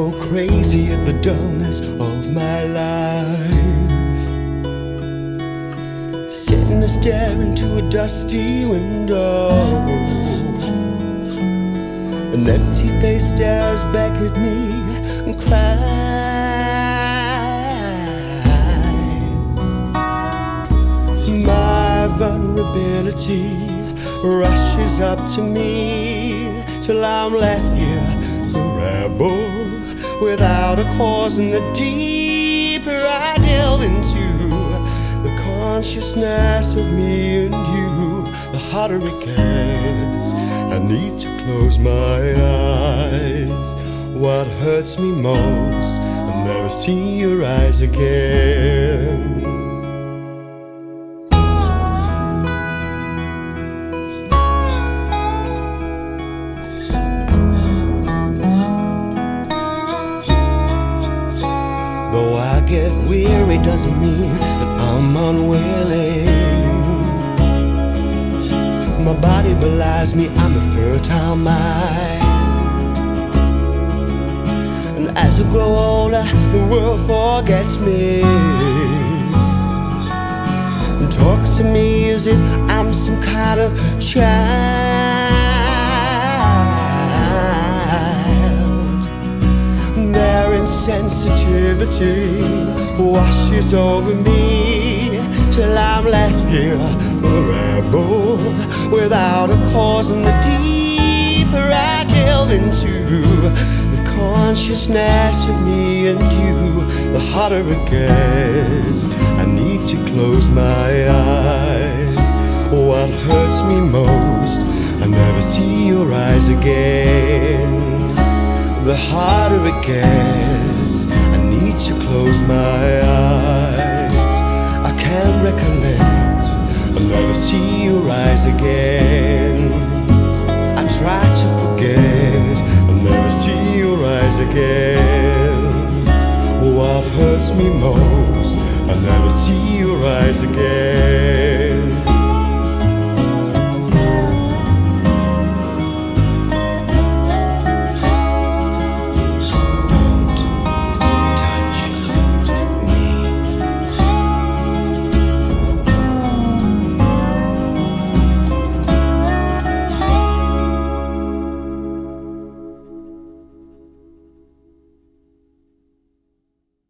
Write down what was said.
go crazy at the dullness of my life, sitting and staring into a dusty window. An empty face stares back at me and cries. My vulnerability rushes up to me till I'm left here, a rebel without a cause. And the deeper I delve into the consciousness of me and you, the harder it gets. I need to close my eyes. What hurts me most, I'll never see your eyes again. Though I get weary doesn't mean that I'm unwilling. My body belies me, I'm a fertile mind. And as I grow older, the world forgets me and talks to me as if I'm some kind of child. Their insensitivity washes over me till I'm left here, a rebel without a cause. And the deeper I delve into the consciousness of me and you, the harder it gets. I need to close my eyes. What hurts me most, I never see your eyes again. The harder it gets, I need to close my eyes. I can't recollect, I'll never see your eyes again. I try to forget, I'll never see your eyes again. What hurts me most, I'll never see your eyes again.